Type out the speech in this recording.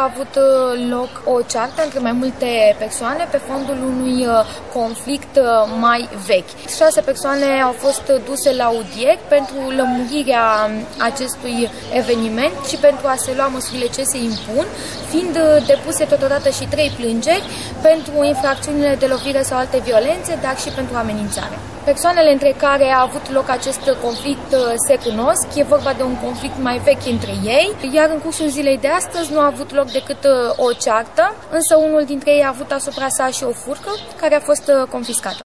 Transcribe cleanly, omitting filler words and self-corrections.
a avut loc o ceartă între mai multe persoane pe fondul unui conflict mai vechi. 6 persoane au fost duse la audieri pentru lămurirea acestui eveniment și pentru a se lua măsurile ce se impun, fiind depuse totodată și 3 plângeri pentru infracțiunile de lovire sau alte violențe, dar și pentru amenințare. Persoanele între care a avut loc acest conflict se cunosc, e vorba de un conflict mai vechi între ei, iar în cursul zilei de astăzi nu a avut loc decât o ceartă, însă unul dintre ei a avut asupra sa și o furcă care a fost confiscată.